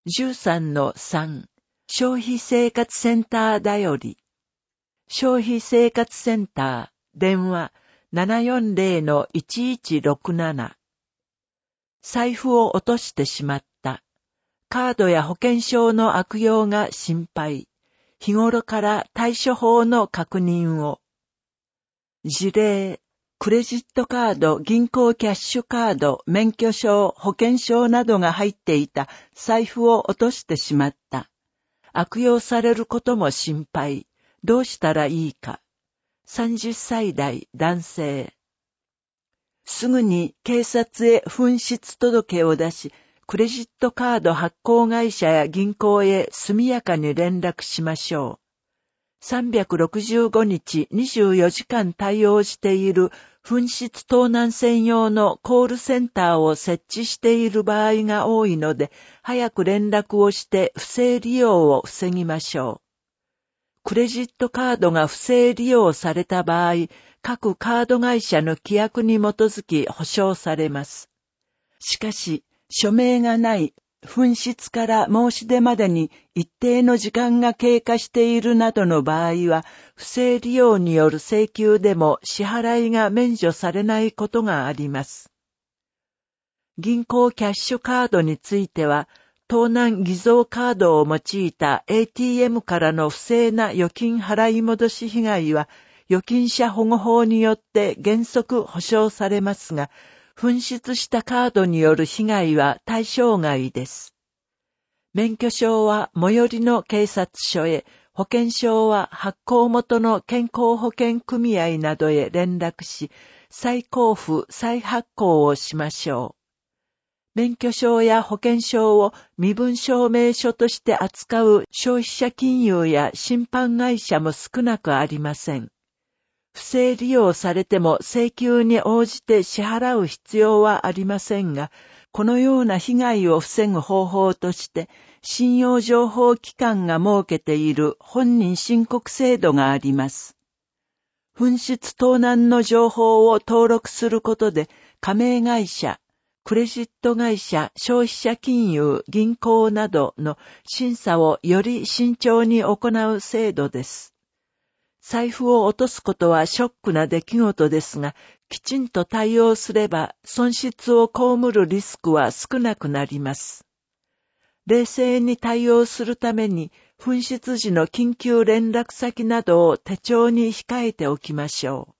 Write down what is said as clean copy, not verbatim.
13-3 消費生活センターだより。消費生活センター、電話 740-1167。財布を落としてしまった。カードや保険証の悪用が心配。日頃から対処法の確認を。事例、クレジットカード、銀行キャッシュカード、免許証、保険証などが入っていた財布を落としてしまった。悪用されることも心配。どうしたらいいか。30歳代男性。すぐに警察へ紛失届を出し、クレジットカード発行会社や銀行へ速やかに連絡しましょう。365日24時間対応している紛失盗難専用のコールセンターを設置している場合が多いので、早く連絡をして不正利用を防ぎましょう。クレジットカードが不正利用された場合、各カード会社の規約に基づき保証されます。しかし、署名がない紛失から申し出までに一定の時間が経過しているなどの場合は、不正利用による請求でも支払いが免除されないことがあります。銀行キャッシュカードについては、盗難偽造カードを用いた ATM からの不正な預金払い戻し被害は、預金者保護法によって原則保証されますが、紛失したカードによる被害は対象外です。免許証は最寄りの警察署へ、保険証は発行元の健康保険組合などへ連絡し、再交付・再発行をしましょう。免許証や保険証を身分証明書として扱う消費者金融や審判会社も少なくありません。不正利用されても請求に応じて支払う必要はありませんが、このような被害を防ぐ方法として、信用情報機関が設けている本人申告制度があります。紛失盗難の情報を登録することで、加盟会社、クレジット会社、消費者金融、銀行などの審査をより慎重に行う制度です。財布を落とすことはショックな出来事ですが、きちんと対応すれば損失を被るリスクは少なくなります。冷静に対応するために、紛失時の緊急連絡先などを手帳に控えておきましょう。